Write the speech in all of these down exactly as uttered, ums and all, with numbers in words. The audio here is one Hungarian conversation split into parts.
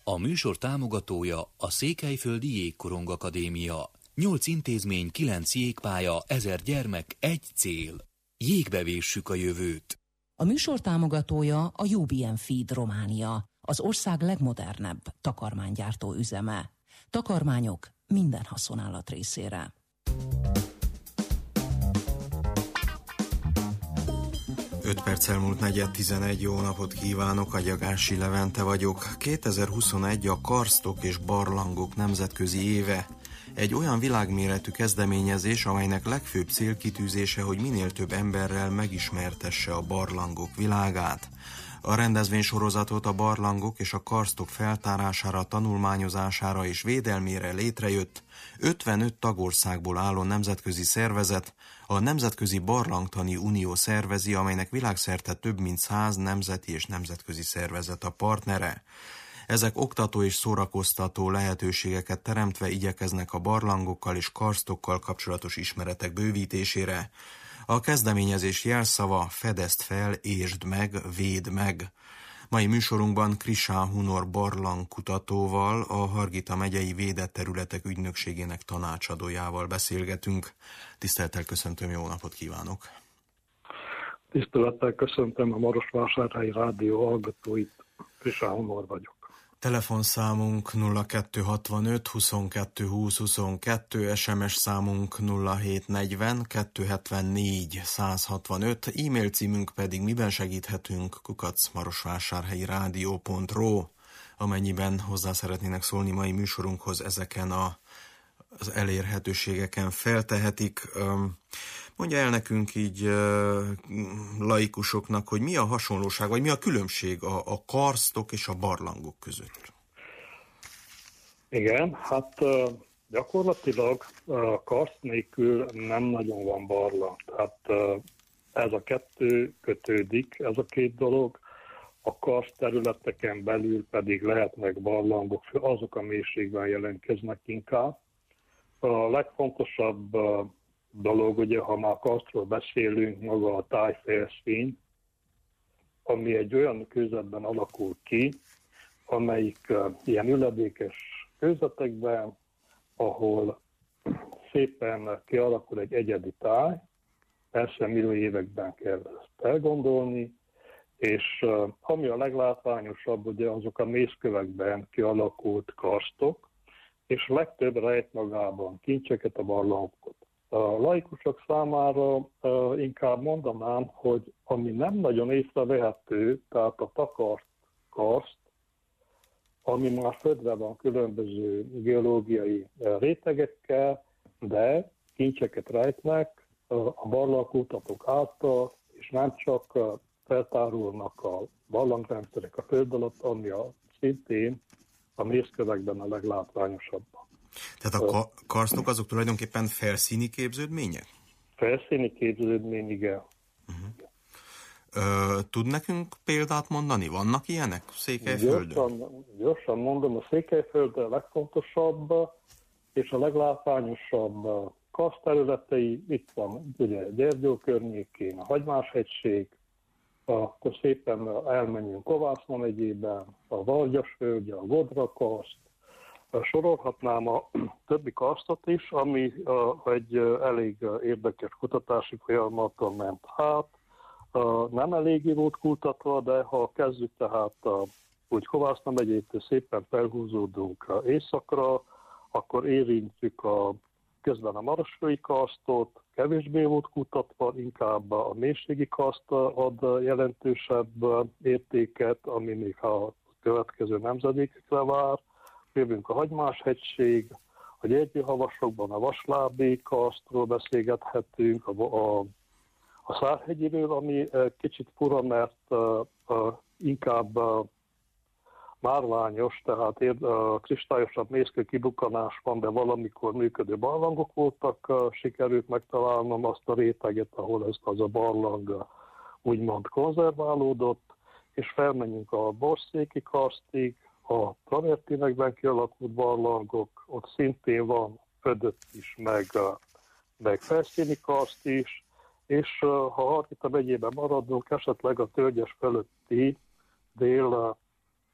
A műsor támogatója a Székelyföldi Jégkorong Akadémia. Nyolc intézmény, kilenc jégpálya, ezer gyermek, egy cél. Jégbe véssük a jövőt. A műsor támogatója a U B M Feed Románia, az ország legmodernebb takarmánygyártó üzeme. Takarmányok minden haszonállat részére. öt perc elmúlt negyed tizenegy, jó napot kívánok, Agyagási Levente vagyok. kétezer-huszonegy a karstok és barlangok nemzetközi éve. Egy olyan világméretű kezdeményezés, amelynek legfőbb célkitűzése, hogy minél több emberrel megismertesse a barlangok világát. A rendezvénysorozatot a barlangok és a karstok feltárására, tanulmányozására és védelmére létrejött ötvenöt tagországból álló nemzetközi szervezet, a Nemzetközi Barlangtani Unió szervezi, amelynek világszerte több mint száz nemzeti és nemzetközi szervezet a partnere. Ezek oktató és szórakoztató lehetőségeket teremtve igyekeznek a barlangokkal és karsztokkal kapcsolatos ismeretek bővítésére. A kezdeményezés jelszava fedezd fel, értsd meg, védd meg. Mai műsorunkban Krisán Hunor barlangkutatóval, a Hargita megyei védett területek ügynökségének tanácsadójával beszélgetünk. Tisztelettel köszöntöm, jó napot kívánok! Tisztelettel köszöntöm a Marosvásárhelyi Rádió hallgatóit, Krisán Hunor vagyok. Telefonszámunk nulla kettő hatvanöt huszonkettő húsz huszonkettő, es em es számunk nulla hét negyven kettő hetvennégy száz hatvanöt, e-mail címünk pedig miben segíthetünk kukac marosvásárhelyi rádió pont ro. Amennyiben hozzá szeretnének szólni mai műsorunkhoz, ezeken a, az elérhetőségeken feltehetik. Mondja el nekünk így laikusoknak, hogy mi a hasonlóság, vagy mi a különbség a, a karstok és a barlangok között? Igen, hát gyakorlatilag karszt nélkül nem nagyon van barlang. Tehát ez a kettő kötődik, ez a két dolog. A karszt területeken belül pedig lehetnek barlangok, azok a mélységben jelentkeznek inkább. A legfontosabb dolog, ugye, ha már karsztról beszélünk, maga a tájfelszín, ami egy olyan kőzetben alakul ki, amelyik uh, ilyen üledékes kőzetekben, ahol szépen kialakul egy egyedi táj, persze millió években kell ezt elgondolni, és uh, ami a leglátványosabb, ugye azok a mészkövekben kialakult karstok, és legtöbb rejt magában kincseket, a barlangokat. A laikusok számára uh, inkább mondanám, hogy ami nem nagyon észrevehető, tehát a takart karszt, ami már földre van különböző geológiai uh, rétegekkel, de kincseket rejtnek uh, a barlangkutatók által, és nem csak uh, feltárulnak a barlangrendszerek a föld alatt, ami a, szintén a mészkövekben a leglátványosabb. Tehát a karstok azok tulajdonképpen felszíni képződmények? Felszíni képződmény, igen. Uh-huh. Ö, tud nekünk példát mondani? Vannak ilyenek Székelyföldön? Gyorsan, gyorsan mondom, a Székelyföldön a legfontosabb és a leglátványosabb karszt területei itt van, ugye Gyergyó környékén, a Hagymás-hegység, akkor szépen elmenjünk Kovászna megyében, a Vargyasvölgy, a Godra-karszt, sorolhatnám a többi karsztot is, ami egy elég érdekes kutatási folyamaton ment hát. Nem eléggé volt kutatva, de ha kezdjük tehát úgy Kovászna megyétől szépen felhúzódunk északra, akkor érintjük a, közben a marosvölgyi karsztot, kevésbé volt kutatva, inkább a mélységi karszt ad jelentősebb értéket, ami még a következő nemzedékekre vár. Jövünk a Hagymás-hegység, a Gyergyő-havasokban a vaslábi karsztról beszélgethetünk, a, a, a Szárhegyiről, ami kicsit fura, mert uh, uh, inkább uh, márványos, tehát uh, kristályosabb mészkő kibukkanás van, de valamikor működő barlangok voltak, uh, sikerült megtalálnom azt a réteget, ahol ez az a barlang uh, úgymond konzerválódott, és felmenjünk a Borszéki karstig, a travertinekben kialakult barlangok, ott szintén van födött is, meg, meg felszíni karszt is, és ha Hargita megyében maradunk, esetleg a Tölgyes fölötti dél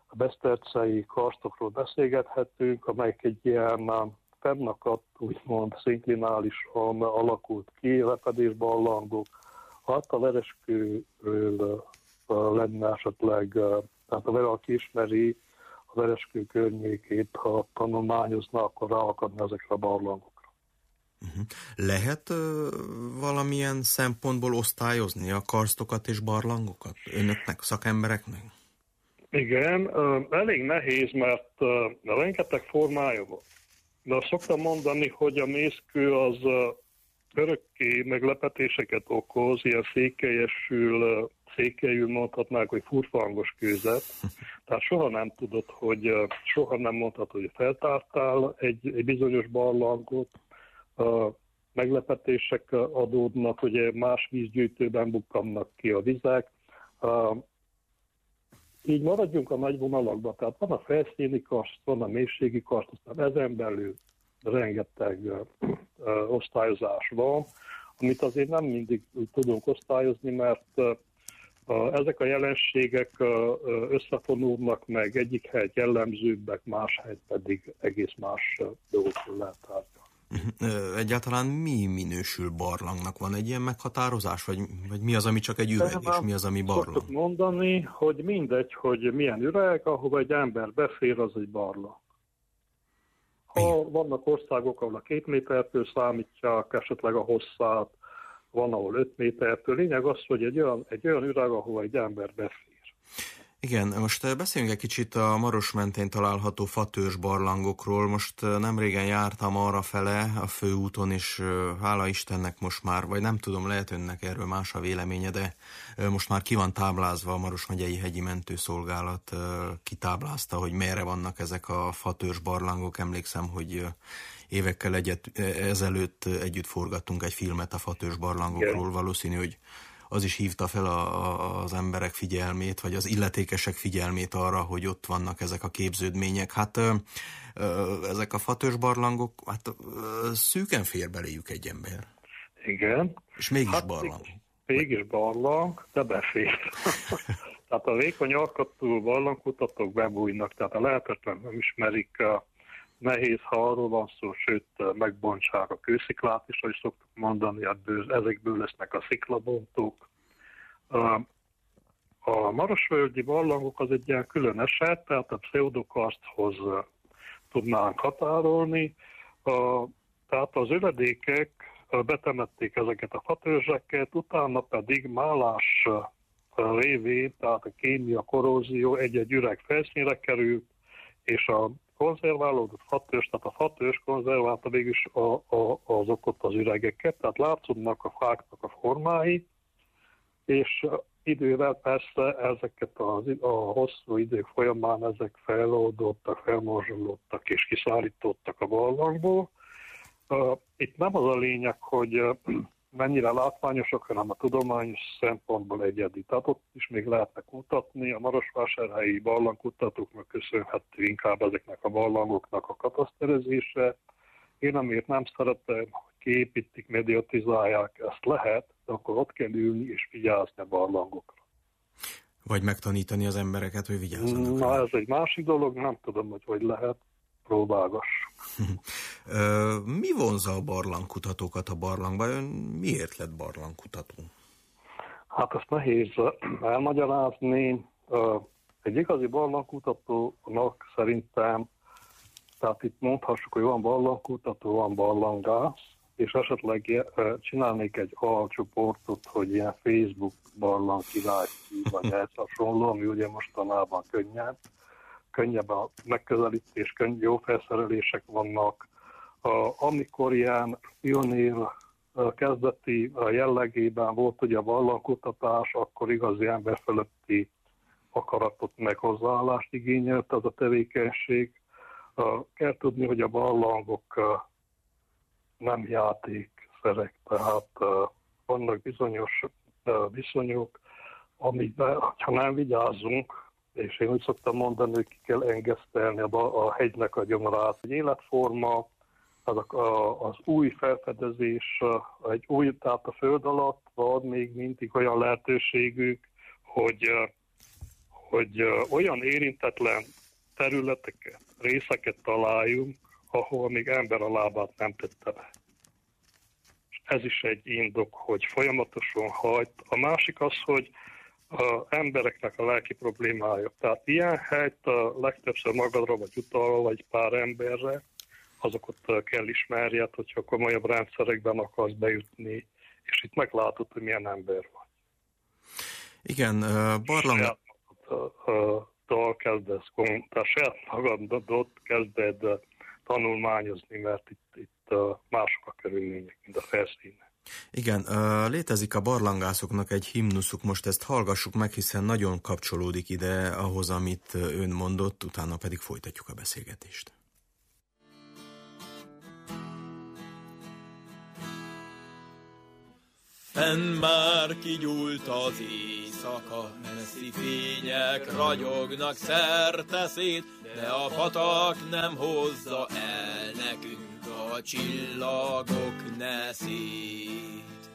a besztercei karstokról beszélgethetünk, amelyek egy ilyen fennakadt, úgymond szinklinálisan alakult ki, lepedésbarlangok. Hát a Vereskőről lenne esetleg, tehát a Vera, aki ismeri a Vereskő környékét, ha tanulmányozna, akkor ráakadna ezekre a barlangokra. Uh-huh. Lehet uh, valamilyen szempontból osztályozni a karstokat és barlangokat? Önöknek, szakembereknek? Igen, uh, elég nehéz, mert uh, rengeteg formája van. De azt szoktam mondani, hogy a mészkő az uh, örökké meglepetéseket okoz, ilyen székelyesül, uh, székelyül mondhatnák, hogy furfangos kőzet. Tehát soha nem tudod, hogy uh, soha nem mondhatod, hogy feltártál egy, egy bizonyos barlangot, uh, meglepetések adódnak, hogy más vízgyűjtőben bukkannak ki a vizek. Uh, így maradjunk a nagy vonalakban, tehát van a felszíni karst, van a mélységi karst, aztán ezen belül rengeteg uh, uh, osztályozás van, amit azért nem mindig tudunk osztályozni, mert uh, uh, ezek a jelenségek uh, összefonódnak meg, egyik helyet jellemzőbbek, más helyet pedig egész más uh, dolgokról lehet tárgyalni. Egyáltalán mi minősül barlangnak? Van egy ilyen meghatározás? Vagy, vagy mi az, ami csak egy üveg, és mi az, ami barlang? Szoktuk mondani, hogy mindegy, hogy milyen üveg, ahova egy ember befér, az egy barlang. Ha vannak országok, ahol a két métertől számítják, esetleg a hosszát, van, ahol öt métertől. Lényeg az, hogy egy olyan, egy olyan üveg, ahova egy ember befér. Igen, most beszéljünk egy kicsit a Maros mentén található fatős barlangokról. Most nem régen jártam arra fele a főúton, és hála Istennek most már, vagy nem tudom, lehet önnek erről más a véleménye, de most már ki van táblázva, a Maros megyei hegyi mentőszolgálat kitáblázta, hogy merre vannak ezek a fatős barlangok. Emlékszem, hogy évekkel egyet, ezelőtt együtt forgattunk egy filmet a fatős barlangokról, valószínű, hogy az is hívta fel a, a, az emberek figyelmét, vagy az illetékesek figyelmét arra, hogy ott vannak ezek a képződmények. Hát ö, ö, ezek a fatős barlangok, hát ö, szűken fér beléjük egy ember. Igen. És mégis hát, barlang. Mégis barlang, de befér. Tehát a vékony alkatú barlangkutatók bebújnak, tehát a lehetetlen nem ismerik, nehéz, ha arról van szó, sőt, megbontsák a kősziklát is, ahogy szoktuk mondani, ebből, ezekből lesznek a sziklabontók. A marosvölgyi barlangok az egy ilyen külön eset, tehát a pseudokarsthoz tudnánk határolni. Tehát az övedékek betemették ezeket a fatőzseket, utána pedig málás révén, tehát a kémia, korrózió egy-egy üreg felszínre került, és a konzerválódott fatős, tehát a fatős konzerválta végülis a, a, azok ott az üregeket, tehát látszódnak a fáknak a formái, és idővel persze ezeket a, a hosszú idők folyamán ezek feloldódtak, felmorzsolódtak és kiszállítottak a barlangból. Itt nem az a lényeg, hogy mennyire látványosak, hanem a tudományos szempontból egyedi. Tehát ott is még lehetne kutatni, a marosvásárhelyi barlangkutatóknak köszönhető inkább ezeknek a barlangoknak a kataszterezése. Én amiért nem szeretem, hogy kiépítik, mediatizálják, ezt lehet, de akkor ott kell ülni és vigyázni a barlangokra. Vagy megtanítani az embereket, hogy vigyázzanak. Na, ez egy másik dolog, nem tudom, hogy hogy lehet. Próbálgass. Mi vonza a barlangkutatókat a barlangba? Ön miért lett barlangkutató? Hát ezt nehéz elmagyarázni. Egy igazi barlangkutatónak szerintem, tehát itt mondhassuk, hogy van barlangkutató, van barlangász, és esetleg csinálnék egy alcsoportot, hogy ilyen Facebook barlang király, vagy ez hasonló, ami ugye mostanában könnyebb. Könnyebb a megközelítés, könnyű, jó felszerelések vannak. Amikor ilyen pionír kezdeti jellegében volt ugye a barlangkutatás, akkor igazi emberfeletti akaratot meg hozzáállást igényelt ez a tevékenység. Kell tudni, hogy a barlangok nem játékszerek, tehát vannak bizonyos viszonyok, amikben, ha nem vigyázunk, és én úgy szoktam mondani, hogy ki kell engesztelni a, a hegynek a gyomrát. Egy életforma, az, a, az új felfedezés, egy új, tehát a föld alatt van még mindig olyan lehetőségük, hogy, hogy olyan érintetlen területeket, részeket találjunk, ahol még ember a lábát nem tette be. És ez is egy indok, hogy folyamatosan hajt. A másik az, hogy az embereknek a lelki problémája. Tehát ilyen helyt a legtöbbször magadra vagy utalva, vagy pár emberre, azokat kell ismerjed, hogyha komolyabb rendszerekben akarsz bejutni, és itt meglátod, hogy milyen ember vagy. Igen, barlang... Saját magaddal kezdesz, tehát saját magadat kezded tanulmányozni, mert itt, itt mások a körülmények, mint a felszínen. Igen, létezik a barlangászoknak egy himnuszuk, most ezt hallgassuk meg, hiszen nagyon kapcsolódik ide ahhoz, amit ön mondott, utána pedig folytatjuk a beszélgetést. Fenn már kigyúlt az éjszaka, messzi fények ragyognak szerteszét, de a patak nem hozza el nekünk a csillagok neszét.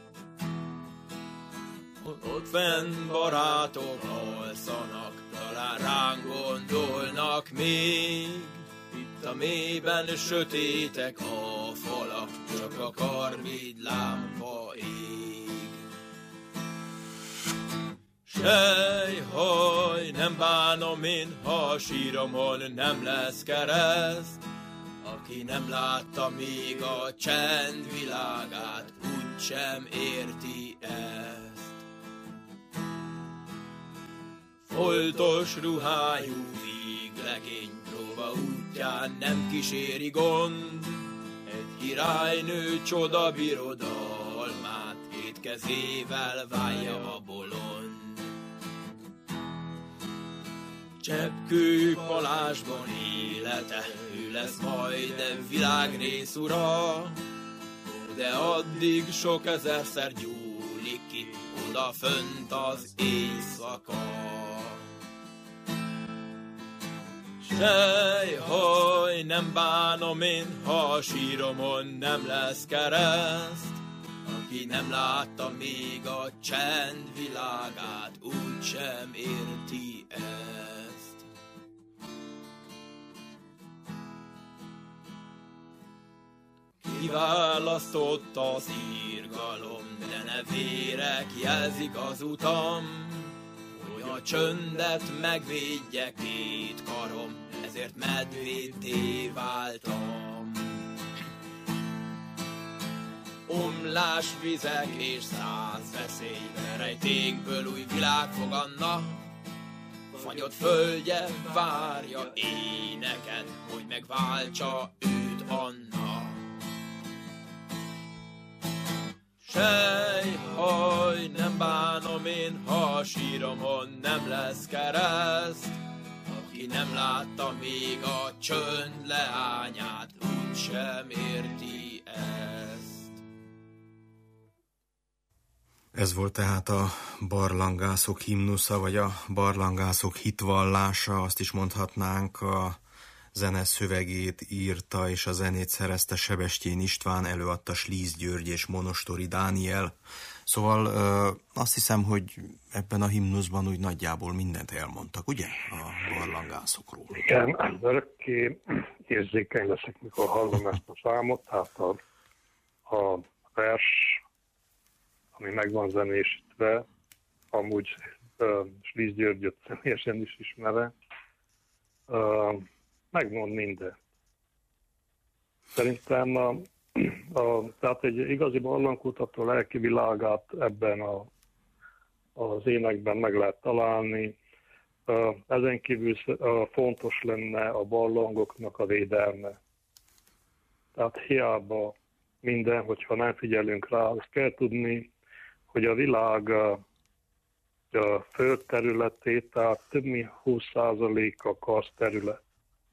Ott fenn barátok alszanak, talán ránk gondolnak még. Itt a mélyben sötétek a falak, csak a karmid lámpa ég. Sejhaj, nem bánom én, ha a síromon nem lesz kereszt. Aki nem látta még a csend világát, úgysem érti ezt. Foltos ruhájú víglegény próba útján nem kíséri gond. Egy királynő csoda birodalmát két kezével válja a bolond. Cseppkő palásban élete, ő lesz majd világrész ura, de addig sok ezerszer gyúlik ki oda fönt az éjszaka. Sejhaj, nem bánom én, ha a síromon nem lesz kereszt. Aki nem látta még a csend világát, úgysem érti ezt. Kiválasztott az írgalom, de ne vérek jelzik az utam, hogy a csöndet megvédje két karom, ezért medvété váltam. Omlás vizek és száz veszély, rejtékből új világ foganna. Fagyott földje várja éneket, hogy megváltsa őt Anna. Sejhaj, nem bánom én, ha a síromon nem lesz kereszt. Aki nem látta még a csönd leányát, úgysem érti ezt. Ez volt tehát a barlangászok himnusza, vagy a barlangászok hitvallása, azt is mondhatnánk. A zene szövegét írta és a zenét szerezte Sebestyén István, előadta Slíz György és Monostori Dániel. Szóval ö, azt hiszem, hogy ebben a himnuszban úgy nagyjából mindent elmondtak, ugye? A barlangászokról. Igen, örökké érzékeny leszek, mikor hallom ezt a számot. Tehát a, a vers, ami meg van zenésítve, amúgy uh, Slíz Györgyöt személyesen is ismerem, uh, megmond mindent. Szerintem a, a, tehát egy igazi barlangkutató lelki világát ebben a, az énekben meg lehet találni. Uh, ezen kívül uh, fontos lenne a barlangoknak a védelme. Tehát hiába minden, hogyha nem figyelünk rá, azt kell tudni, hogy a világ a föld területét, tehát több mint húsz százalék a karszterület.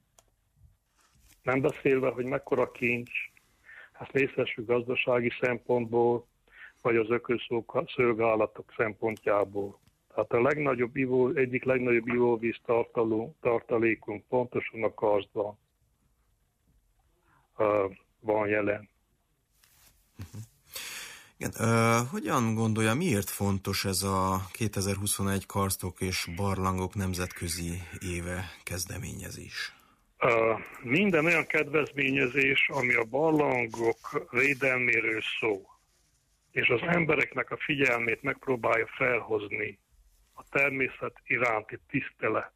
Nem beszélve, hogy mekkora kincs, ezt nézhessük gazdasági szempontból, vagy az ökoszolgálatok szempontjából. Tehát a legnagyobb ivó, egyik legnagyobb ivóvíz tartalékunk pontosan a karsztban uh, van jelen. Uh-huh. Igen, ö, hogyan gondolja, miért fontos ez a kétezer-huszonegy karstok és barlangok nemzetközi éve kezdeményezés? Uh, minden olyan kedvezményezés, ami a barlangok védelméről szól, és az embereknek a figyelmét megpróbálja felhozni a természet iránti tisztelet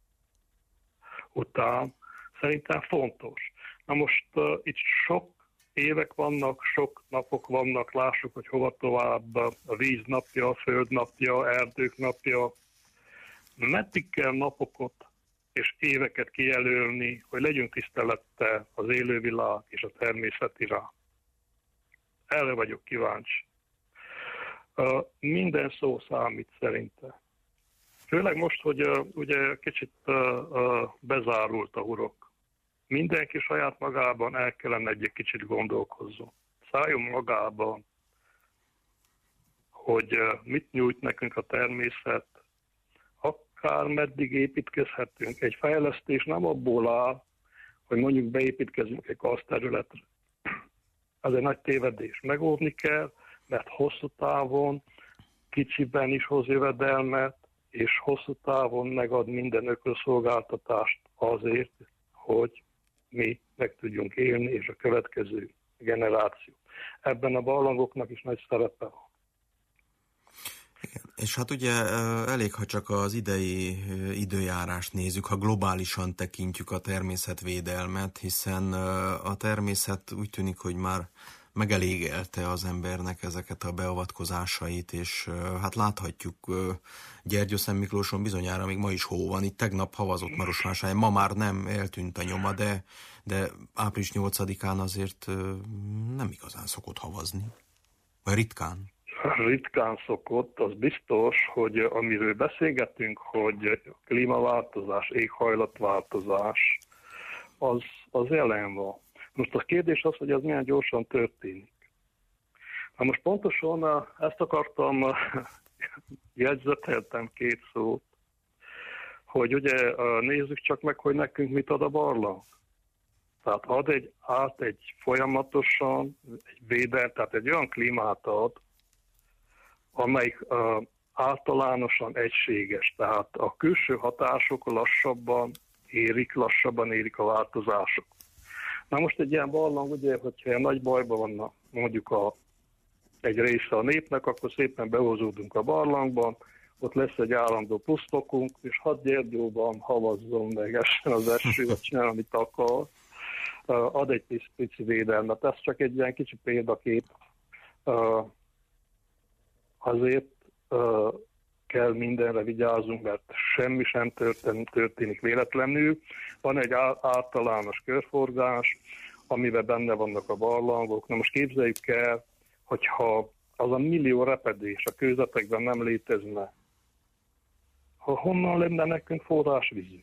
után, szerintem fontos. Na most uh, itt sok évek vannak, sok napok vannak, lássuk, hogy hova tovább, a víz napja, a föld napja, erdők napja. Meddig kell napokat és éveket kijelölni, hogy legyünk tisztelettel az élővilág és a természet iránt. Erre vagyok kíváncsi. Uh, minden szó számít szerintem. Főleg most, hogy uh, ugye kicsit uh, uh, bezárult a hurok. Mindenki saját magában el kellene egy kicsit gondolkozzon. Szálljon magában, hogy uh, mit nyújt nekünk a természet, akár meddig építkezhetünk. Egy fejlesztés nem abból áll, hogy mondjuk beépítkezünk egy karszterületre. Ez egy nagy tévedés. Megóvni kell, mert hosszú távon kicsiben is hoz jövedelmet, és hosszú távon megad minden ökoszolgáltatást azért, hogy mi meg tudjunk élni, és a következő generáció. Ebben a barlangoknak is nagy szerepe van. Igen. És hát ugye elég, ha csak az idei időjárást nézzük, ha globálisan tekintjük a természetvédelmet, hiszen a természet úgy tűnik, hogy már megelégelte az embernek ezeket a beavatkozásait, és hát láthatjuk Gyergyószent Miklóson bizonyára még ma is hó van, itt tegnap havazott Marosvásárhelyen, ma már nem, eltűnt a nyoma, de, de április nyolcadikán azért nem igazán szokott havazni, vagy ritkán. Ritkán szokott, az biztos, hogy amiről beszélgetünk, hogy klímaváltozás, éghajlatváltozás, az, az jelen van. Most a kérdés az, hogy ez milyen gyorsan történik. Na most pontosan ezt akartam, jegyzeteltem két szót, hogy ugye nézzük csak meg, hogy nekünk mit ad a barlang. Tehát ad egy át egy folyamatosan, egy védel, tehát egy olyan klímát ad, amelyik uh, általánosan egységes, tehát a külső hatások lassabban érik, lassabban érik a változások. Na most egy ilyen barlang, ugye, hogyha ilyen nagy bajban vannak mondjuk a, egy része a népnek, akkor szépen behozódunk a barlangban, ott lesz egy állandó pluszfokunk, és hadd Gyergyóban havazzon meg, essen az eső, vagy csinál, amit akar, uh, ad egy pici, pici védelmet. Ez csak egy ilyen kicsi példakép. Uh, Azért uh, kell mindenre vigyázzunk, mert semmi sem történik, történik véletlenül. Van egy általános körforgás, amiben benne vannak a barlangok. Na most képzeljük el, hogyha az a millió repedés a kőzetekben nem létezne, ha honnan lenne nekünk forrásvízünk?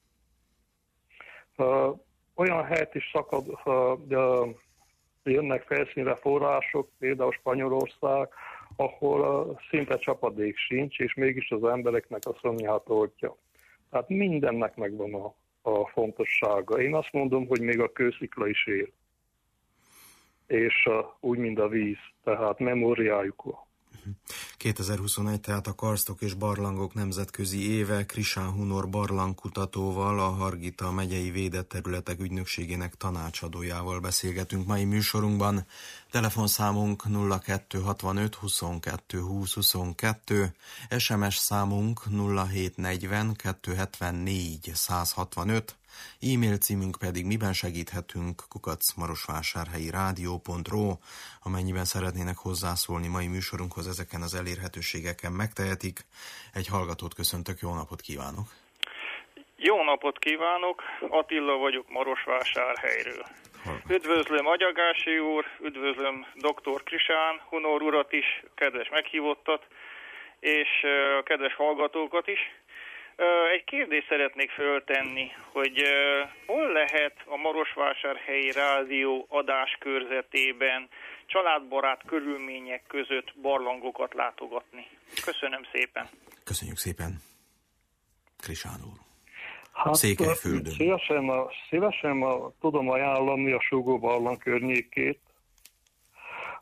Uh, olyan helyet is szakad, uh, uh, jönnek felszínre források, például Spanyolország, ahol uh, szinte csapadék sincs, és mégis az embereknek a szomját oltja. Tehát mindennek megvan a, a fontossága. Én azt mondom, hogy még a kőszikla is él. És uh, úgy, mint a víz, tehát memóriájuk van. kétezer-huszonegy, tehát a karstok és barlangok nemzetközi éve. Krisán Hunor barlangkutatóval, a Hargita megyei védett területek ügynökségének tanácsadójával beszélgetünk mai műsorunkban. Telefonszámunk nulla kettő hatvanöt huszonkettő húsz huszonkettő, es em es számunk nulla hét negyven kettő hetvennégy száz hatvanöt, e-mail címünk pedig miben segíthetünk kukac marosvásárhelyi rádió pont ro. Amennyiben szeretnének hozzászólni mai műsorunkhoz, ezeken az elérhetőségeken megtehetik. Egy hallgatót köszöntök, jó napot kívánok! Jó napot kívánok, Attila vagyok Marosvásárhelyről. Üdvözlöm Agyagási úr, üdvözlöm doktor Krisán Hunor urat is, kedves meghívottat, és a kedves hallgatókat is. Egy kérdést szeretnék föltenni, hogy hol lehet a Marosvásárhelyi Rádió adáskörzetében családbarát körülmények között barlangokat látogatni. Köszönöm szépen. Köszönjük szépen, Krisán úr. Hát, Székelyföldön. Szívesen, a, szívesen a, tudom ajánlani a Súgó barlang környékét.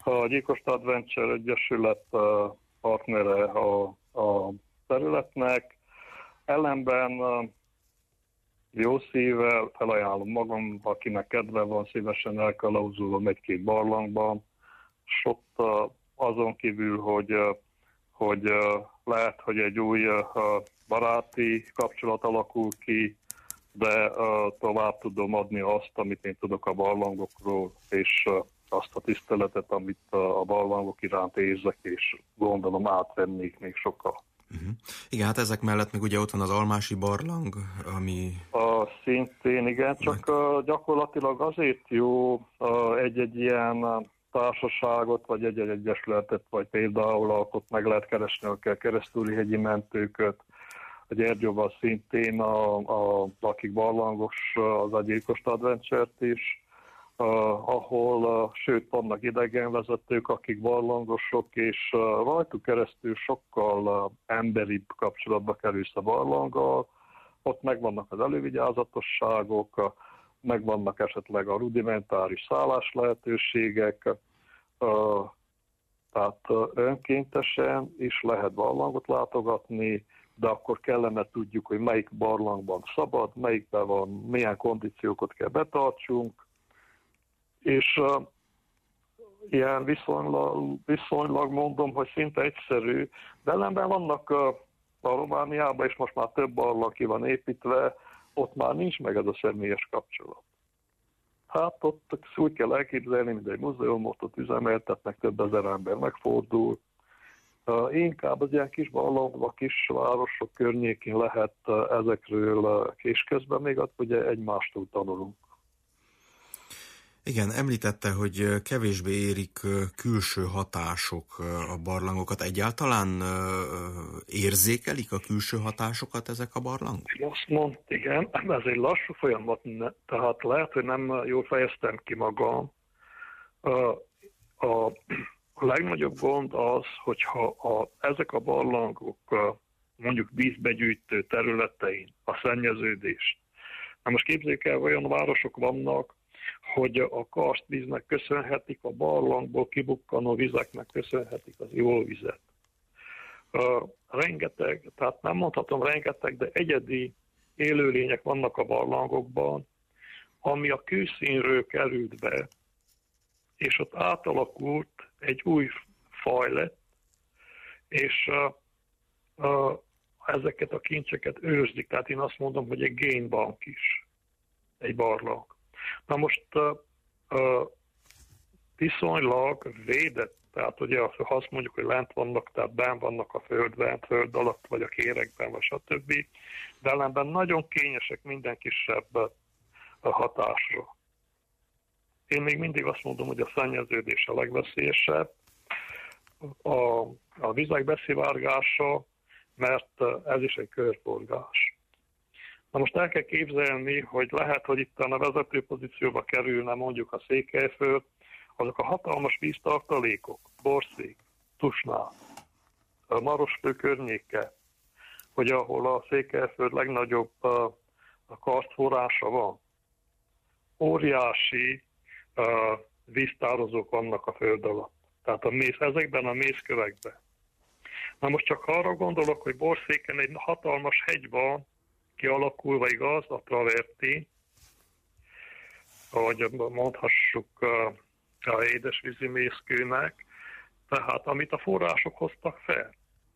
A Gyilkos Adventure Egyesület partnere a, a területnek, ellenben jó szívvel felajánlom magam, akinek kedve van, szívesen elkalauzolom egy-két barlangban, és ott azon kívül, hogy, hogy lehet, hogy egy új baráti kapcsolat alakul ki, de tovább tudom adni azt, amit én tudok a barlangokról, és azt a tiszteletet, amit a barlangok iránt érzek, és gondolom átvennék még sokkal. Uh-huh. Igen, hát ezek mellett még ugye ott van az Almási barlang, ami... A, szintén, igen, csak uh, gyakorlatilag azért jó uh, egy-egy ilyen társaságot, vagy egy-egy egyesületet, vagy például ott meg lehet keresni a keresztúri hegyi mentőköt, a Gyergyóval szintén, a, a, akik barlangos, az a Gyilkos Adventure-t is, Uh, ahol, uh, sőt, vannak idegenvezetők, akik barlangosok, és uh, rajtuk keresztül sokkal uh, emberibb kapcsolatba kerülsz a barlanggal. Ott megvannak az elővigyázatosságok, uh, megvannak esetleg a rudimentáris szállás lehetőségek, uh, tehát uh, önkéntesen is lehet barlangot látogatni, de akkor kellene tudjuk, hogy melyik barlangban szabad, melyikben van, milyen kondíciókat kell betartsunk, és uh, ilyen viszonylag, viszonylag mondom, hogy szinte egyszerű, de ellenben vannak uh, a Romániában, és most már több barlang ki van építve, ott már nincs meg ez a személyes kapcsolat. Hát ott úgy kell elképzelni, mint egy múzeumot, ott üzemeltetnek, több ezer ember megfordul. Uh, inkább az ilyen kis barlangok, kis városok környékén lehet uh, ezekről, uh, és közben még ott ugye egymástól tanulunk. Igen, említette, hogy kevésbé érik külső hatások a barlangokat. Egyáltalán érzékelik a külső hatásokat ezek a barlangok? Azt mondta, igen, ez egy lassú folyamat, tehát lehet, hogy nem jól fejeztem ki magam. A legnagyobb gond az, hogyha a, ezek a barlangok mondjuk vízbegyűjtő területein a szennyeződést. Na most képzeljük el, olyan városok vannak, hogy a karstvíznek köszönhetik, a barlangból kibukkanó vizeknek köszönhetik az ivóvizet. Uh, rengeteg, tehát nem mondhatom rengeteg, de egyedi élőlények vannak a barlangokban, ami a kőszínről került be, és ott átalakult egy új faj lett, és uh, uh, ezeket a kincseket őrzik, tehát én azt mondom, hogy egy génbank is, egy barlang. Na most uh, uh, viszonylag védett, tehát ugye ha azt mondjuk, hogy lent vannak, tehát benn vannak a földben, föld alatt, vagy a kérekben, vagy stb. De ellenben nagyon kényesek minden kisebb uh, hatásra. Én még mindig azt mondom, hogy a szennyeződés a legveszélyesebb, a, a vizek beszivárgása, mert uh, ez is egy körforgás. Na most el kell képzelni, hogy lehet, hogy itt a vezető pozícióba kerülne mondjuk a Székelyföld, azok a hatalmas víztartalékok, Borszék, Tusnál, a Marosfő környéke, hogy ahol a Székelyföld legnagyobb a karstforrása van. Óriási uh, víztározók vannak a föld alatt, tehát a mész, ezekben a mészkövekben. Na most csak arra gondolok, hogy Borszéken egy hatalmas hegy van, kialakulva, igaz, a traverti, ahogy mondhassuk a édesvízi mészkőnek, tehát amit a források hoztak fel.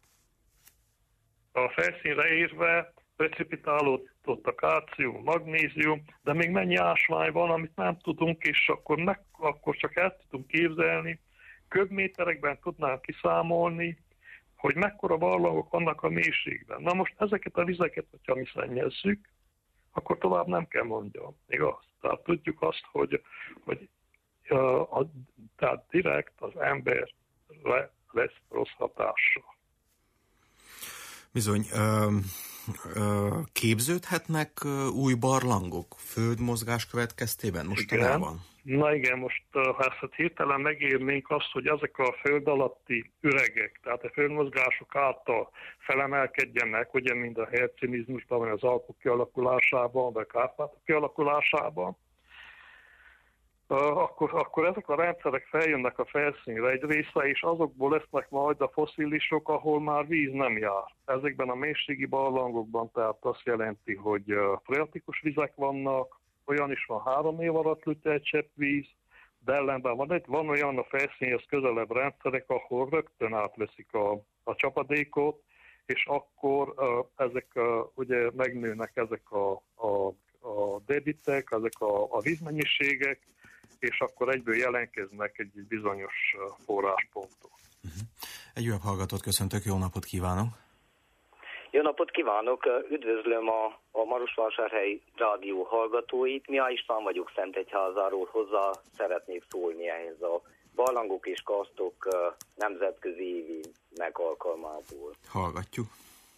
A felszínre érve precipitálódott a kálcium, magnézium, de még mennyi ásvány van, amit nem tudunk, és akkor, meg, akkor csak el tudunk képzelni, köbméterekben tudnánk kiszámolni, hogy mekkora barlangok vannak a mélységben. Na most ezeket a vizeket, hogyha mi szennyezzük, akkor tovább nem kell mondjam, igaz? Tehát tudjuk azt, hogy, hogy a, a, tehát direkt az emberre lesz rossz hatása. Bizony, ö, ö, képződhetnek új barlangok földmozgás következtében mostanában? Igen. Na igen, most ha ezt hirtelen megírnénk azt, hogy ezek a föld alatti üregek, tehát a földmozgások által felemelkedjenek, ugye mind a hercinizmusban, vagy az Alpok kialakulásában, vagy a Kárpátok kialakulásában, akkor, akkor ezek a rendszerek feljönnek a felszínre egy része, és azokból lesznek majd a fosszilisok, ahol már víz nem jár. Ezekben a mélységi barlangokban tehát azt jelenti, hogy freatikus vizek vannak, olyan is van három év alatt lőtte egy csepp víz, de ellenben van, van olyan a felszínhez közelebb rendszerek, ahol rögtön átveszik a, a csapadékot, és akkor uh, ezek uh, ugye megnőnek ezek a, a, a debitek, ezek a, a vízmennyiségek, és akkor egyből jelentkeznek egy bizonyos forrásponton. Uh-huh. Egy újabb hallgatót köszöntök, jó napot kívánok! Jó napot kívánok! Üdvözlöm a, a Marosvásárhelyi rádió hallgatóit. Mihály István vagyok Szentegyházáról, hozzá szeretnék szólni ehhez a barlangok és karsztok nemzetközi évének alkalmából. Hallgatjuk.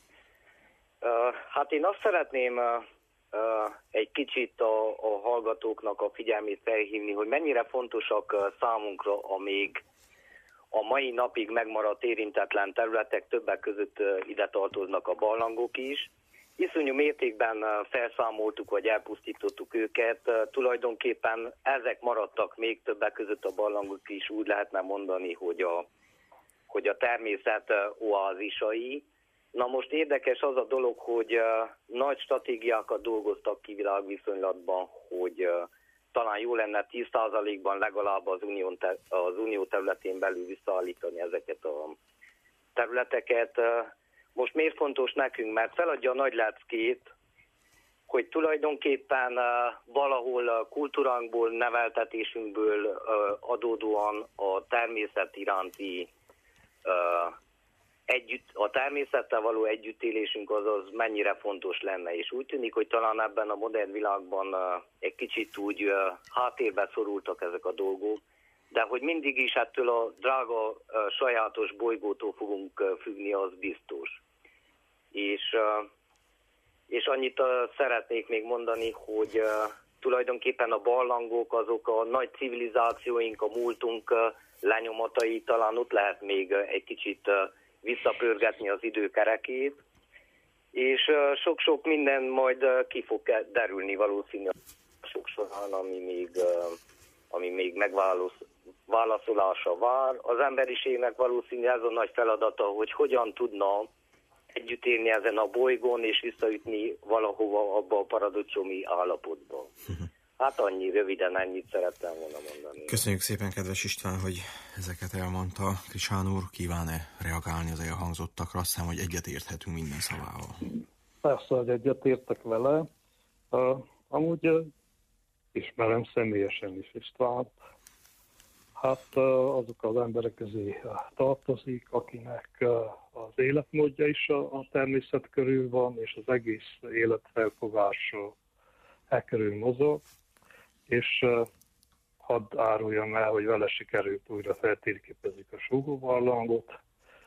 Hát én azt szeretném egy kicsit a, a hallgatóknak a figyelmét felhívni, hogy mennyire fontosak számunkra a még a mai napig megmaradt érintetlen területek, többek között ide tartoznak a barlangok is. Iszonyú mértékben felszámoltuk, vagy elpusztítottuk őket. Tulajdonképpen ezek maradtak még, többek között a barlangok is, úgy lehetne mondani, hogy a, hogy a természet oázisai. Na most érdekes az a dolog, hogy uh, nagy stratégiákat dolgoztak ki világviszonylatban, hogy uh, talán jó lenne tíz százalékban legalább az unió, te- az unió területén belül visszaállítani ezeket a területeket. Uh, most miért fontos nekünk? Mert feladja a nagy leckét, hogy tulajdonképpen uh, valahol uh, kultúránkból, neveltetésünkből uh, adódóan a természet iránti uh, Együtt, a természettel való együttélésünk az, az mennyire fontos lenne, és úgy tűnik, hogy talán ebben a modern világban uh, egy kicsit úgy uh, háttérbe szorultak ezek a dolgok, de hogy mindig is ettől a drága uh, sajátos bolygótól fogunk uh, függni, az biztos. És, uh, és annyit uh, szeretnék még mondani, hogy uh, tulajdonképpen a barlangok azok a nagy civilizációink, a múltunk uh, lenyomatai, talán ott lehet még uh, egy kicsit uh, visszapörgetni az időkerekét, és uh, sok-sok minden majd uh, ki fog derülni valószínűleg sok során, ami még, uh, ami még megválaszolása vár. Az emberiségnek valószínűleg ez a nagy feladata, hogy hogyan tudna együtt élni ezen a bolygón, és visszaütni valahova abba a paradicsomi állapotba. Hát annyi, röviden ennyit szerettem volna mondani. Köszönjük szépen, kedves István, hogy ezeket elmondta. Krisán úr, kíván-e reagálni az elhangzottakra? Azt hiszem, hogy egyet érthetünk minden szavával. Persze, hogy egyet értek vele. Uh, amúgy uh, ismerem személyesen is Istvánt. Hát uh, azok az emberek közé uh, tartozik, akinek uh, az életmódja is a, a természet körül van, és az egész életfelfogása e körül mozog. És uh, hadd áruljam el, hogy vele sikerült újra feltérképezik a súgóbarlangot,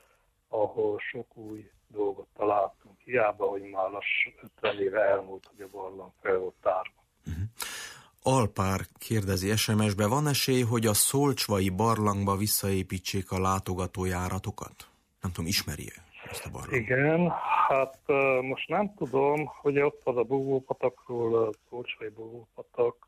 ahol sok új dolgot találtunk. Hiába, hogy már lass ötven éve elmúlt, hogy a barlang fel volt tárva. Uh-huh. Alpár kérdezi es em es-be, van esély, hogy a szolcsvai barlangba visszaépítsék a látogatójáratokat? Nem tudom, ismeri-e ezt a barlangot? Igen, hát uh, most nem tudom, hogy ott van a búvópatakról, a szolcsvai búvópatak,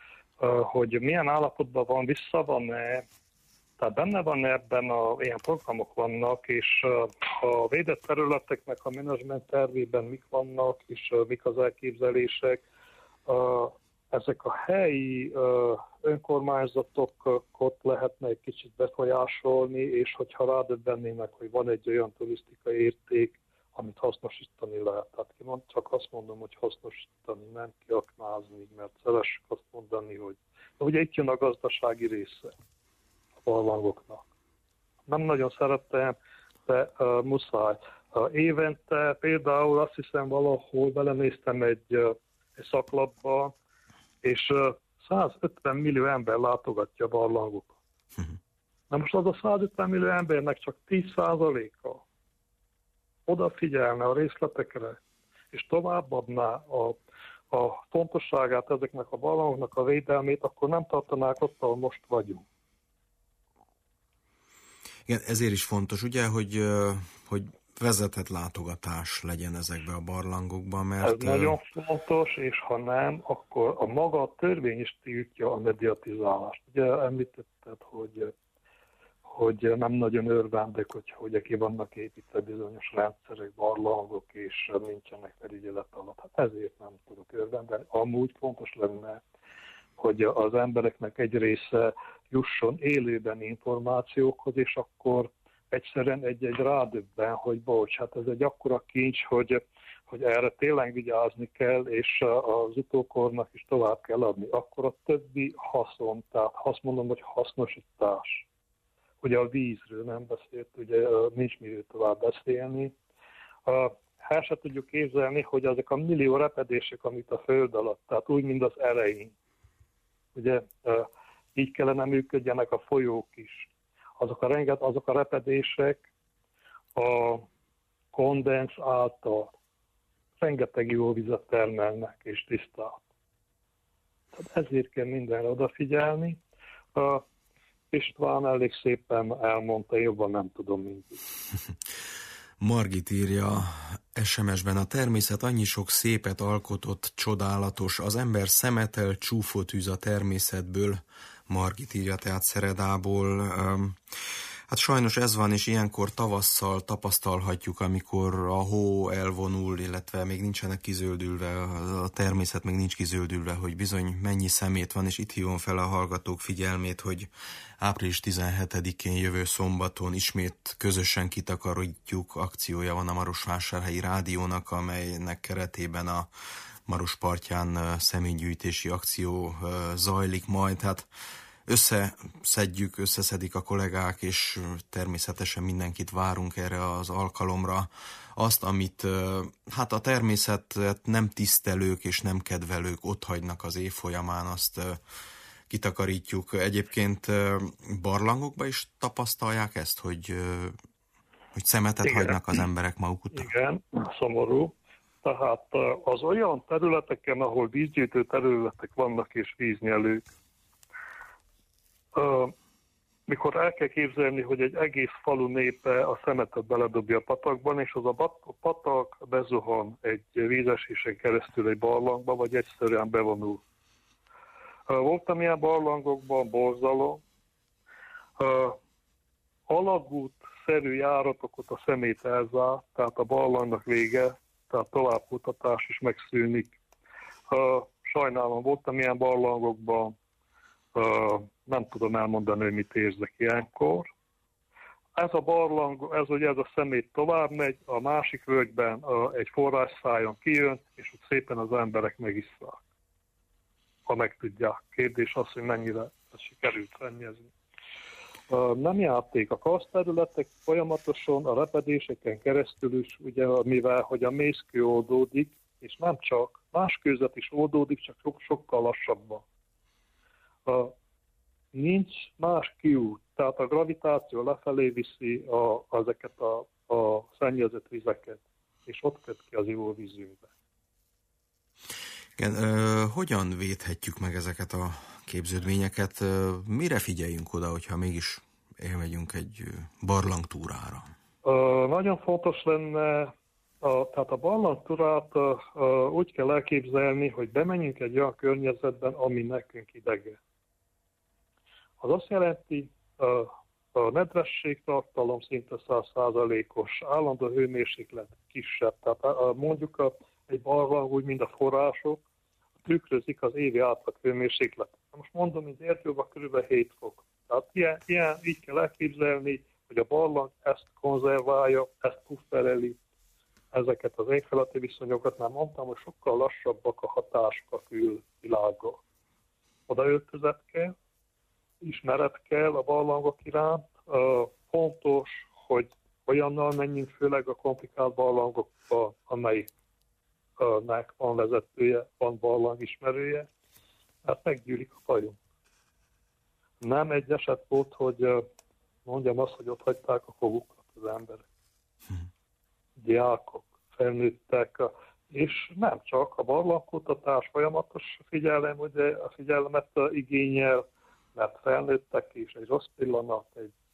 hogy milyen állapotban van, vissza van-e, tehát benne van ebben, a, ilyen programok vannak, és a védett területeknek a menedzsment tervében mik vannak, és mik az elképzelések, ezek a helyi önkormányzatokat lehetne egy kicsit befolyásolni, és hogyha rádöbbennének, hogy van egy olyan turisztikai érték, amit hasznosítani lehet. Tehát csak azt mondom, hogy hasznosítani, nem kiaknázni, mert szeressük azt mondani, hogy de ugye itt jön a gazdasági része a barlangoknak. Nem nagyon szerettem, de uh, muszáj. Uh, évente például azt hiszem valahol belenéztem egy, uh, egy szaklapba, és uh, százötven millió ember látogatja a barlangokat. Na most az a százötven millió embernek csak tíz százaléka odafigyelne a részletekre, és továbbadná a, a fontosságát ezeknek a barlangoknak a védelmét, akkor nem tartanák ott, ahol most vagyunk. Igen, ezért is fontos, ugye, hogy, hogy vezetett látogatás legyen ezekbe a barlangokba, mert... Ez nagyon fontos, és ha nem, akkor a maga a törvény is tiltja a mediatizálást. Ugye említetted, hogy, hogy nem nagyon örvendek, hogy, hogy ki vannak építve bizonyos rendszerek, barlangok, és nincsenek felügyelet alatt. Hát ezért nem tudok örvendeni. Amúgy fontos lenne, hogy az embereknek egy része jusson élőben információkhoz, és akkor egyszerűen egy-egy rádöbben, hogy bocs, hát ez egy akkora kincs, hogy, hogy erre tényleg vigyázni kell, és az utókornak is tovább kell adni. Akkor a többi haszon, tehát azt mondom, hogy hasznosítás. Ugye a vízről nem beszélt, ugye nincs miről tovább beszélni. El se tudjuk képzelni, hogy ezek a millió repedések, amit a föld alatt, tehát úgy, mint az erején. Ugye így kellene működjenek a folyók is. Azok a, renget, azok a repedések a kondensz által rengeteg jó vizet termelnek és tisztát. Tehát ezért kell mindenre odafigyelni. És István elég szépen elmondta, jobban nem tudom mindig. Margit írja es em es-ben, a természet annyi sok szépet alkotott, csodálatos, az ember szemetel csúfot űz a természetből. Margit írja tehát Szeredából. Hát sajnos ez van, és ilyenkor tavasszal tapasztalhatjuk, amikor a hó elvonul, illetve még nincsenek kizöldülve, a természet még nincs kizöldülve, hogy bizony mennyi szemét van, és itt hívom fel a hallgatók figyelmét, hogy április tizenhetedikén jövő szombaton ismét közösen kitakarítjuk akciója van a Marosvásárhelyi Rádiónak, amelynek keretében a Maros partján személygyűjtési akció zajlik majd. Hát összeszedjük, összeszedik a kollégák, és természetesen mindenkit várunk erre az alkalomra. Azt, amit hát a természetet nem tisztelők és nem kedvelők otthagynak az év folyamán, azt kitakarítjuk. Egyébként barlangokban is tapasztalják ezt, hogy, hogy szemetet Igen. hagynak az emberek maguk után? Igen, szomorú. Tehát az olyan területeken, ahol vízgyűjtő területek vannak és víznyelők, mikor el kell képzelni, hogy egy egész falu népe a szemetet beledobja a patakban, és az a patak bezuhan egy vízesésen keresztül egy barlangba, vagy egyszerűen bevonul. Voltam ilyen barlangokban, borzalom, alagút-szerű járatokat a szemét elzárt, tehát a barlangnak vége, tehát továbbkutatás is megszűnik. Sajnálom, voltam ilyen barlangokban, nem tudom elmondani, hogy mit érzek ilyenkor. Ez a barlang, ez ugye ez a szemét tovább megy, a másik völgyben egy forrásszájon kijön, és ott szépen az emberek megisszák, ha meg tudják. Kérdés az, hogy mennyire sikerült szennyezni. Nem játék a karszterületek folyamatosan a repedéseken keresztül is, ugye, mivel hogy a mészkő oldódik, és nem csak, más kőzet is oldódik, csak sok, sokkal lassabban. A, nincs más kiút, tehát a gravitáció lefelé viszi a, ezeket a, a szennyezett vizeket, és ott köt ki az ivóvízünkbe. Igen, ö, hogyan védhetjük meg ezeket a képződményeket? Mire figyeljünk oda, hogyha mégis elmegyünk egy barlangtúrára? Ö, nagyon fontos lenne, a, tehát a barlangtúrát ö, ö, úgy kell elképzelni, hogy bemenjünk egy olyan környezetben, ami nekünk idege. Az azt jelenti, ö, a nedvességtartalom szinte száz százalékos, állandó hőmérséklet kisebb. Tehát ö, mondjuk a, egy barlang úgy, mint a források, tükrözik az évi átlag hőmérsékletet. Most mondom, hogy Erdőben kb. hét fok. Tehát ilyen, ilyen, így kell elképzelni, hogy a barlang ezt konzerválja, ezt puffereli, ezeket az éghajlati viszonyokat. Már mondtam, hogy sokkal lassabbak a hatások a külvilággal. Oda öltözet kell, ismeret kell a barlangok iránt. Fontos, hogy olyannal menjünk, főleg a komplikált barlangokba, amely nek van vezetője, van barlang ismerője, hát meggyűlik a fajunk. Nem egy eset volt, hogy mondjam azt, hogy ott hagyták a fogukat az emberek. Diákok, felnőttek, és nem csak a barlangkutatás folyamatos figyelem, ugye a figyelmet igényel, mert felnőttek is, egy rossz pillanat, egy, egy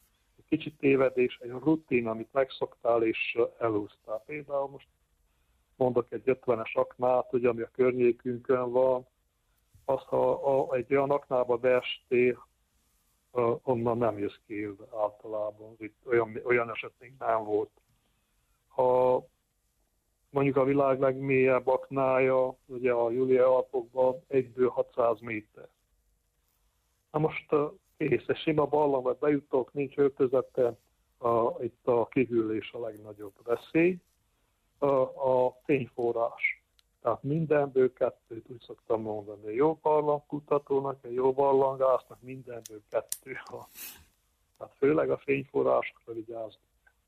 kicsit tévedés, egy rutin, amit megszoktál és elúsztál. Például most mondok egy ötvenes aknát, ugye, ami a környékünkön van, azt, ha a, egy olyan aknába beestél, onnan nem jössz ki általában. Itt olyan, olyan eset még nem volt. Ha mondjuk a világ legmélyebb aknája, ugye a Julia-Alpokban egyből hatszáz méter. Na most kész, egy sima barlangba bejutok, nincs öltözete, a, itt a kihűlés a legnagyobb veszély. A, a fényforrás. Tehát mindenből kettőt, úgy szoktam mondani. A jó barlangkutatónak, a jó barlangásznak mindenből kettő van. Tehát főleg a fényforrásokra vigyázni.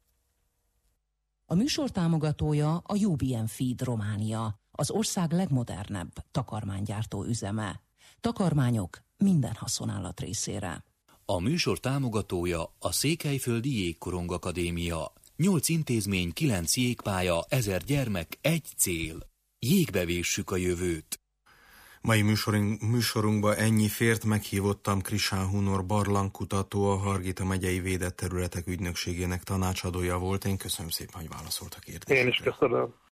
A műsor támogatója a u bé en Feed Románia, az ország legmodernebb takarmánygyártó üzeme. Takarmányok minden haszonállat részére. A műsor támogatója a Székelyföldi Jégkorong Akadémia. Nyolc intézmény, kilenc jégpálya, ezer gyermek, egy cél. Jégbevéssük a jövőt. Mai műsorunk, műsorunkba ennyi fért, meghívottam Krisán Hunor barlangkutató, a Hargita megyei védett területek ügynökségének tanácsadója volt. Én köszönöm szépen, hogy válaszolt a kérdésekre. Én is köszönöm.